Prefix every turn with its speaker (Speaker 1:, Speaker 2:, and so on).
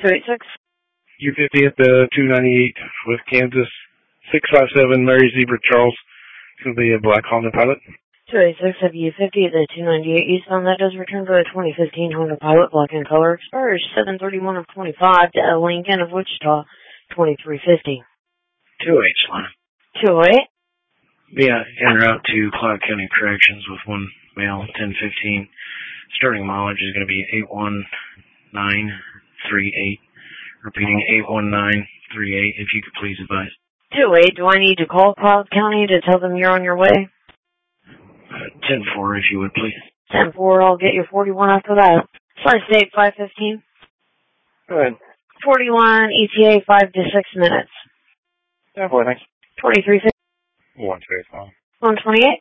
Speaker 1: 286.
Speaker 2: U50 at the 298 with Kansas. 657 Mary Zebra Charles. It's going to be a black Honda Pilot.
Speaker 1: 286 of U50 at the 298 eastbound. That does return to a 2015 Honda Pilot, black in color. Expires 7/31 of 25 to Lincoln of Wichita, 2350.
Speaker 3: 208 line.
Speaker 1: 208.
Speaker 3: Yeah, en route to Clark County Corrections with one male, 1015. Starting mileage is going to be 81938. Repeating 81938, if you could please advise.
Speaker 1: 208, do I need to call Clark County to tell them you're on your way?
Speaker 3: 10-4, if you would, please.
Speaker 1: 10-4, I'll get you 41 after that. Slice date 5:15.
Speaker 4: Go ahead.
Speaker 1: 41, ETA 5 to 6 minutes.
Speaker 4: 10-4, thanks.
Speaker 1: 2350.
Speaker 4: 128.
Speaker 1: 128.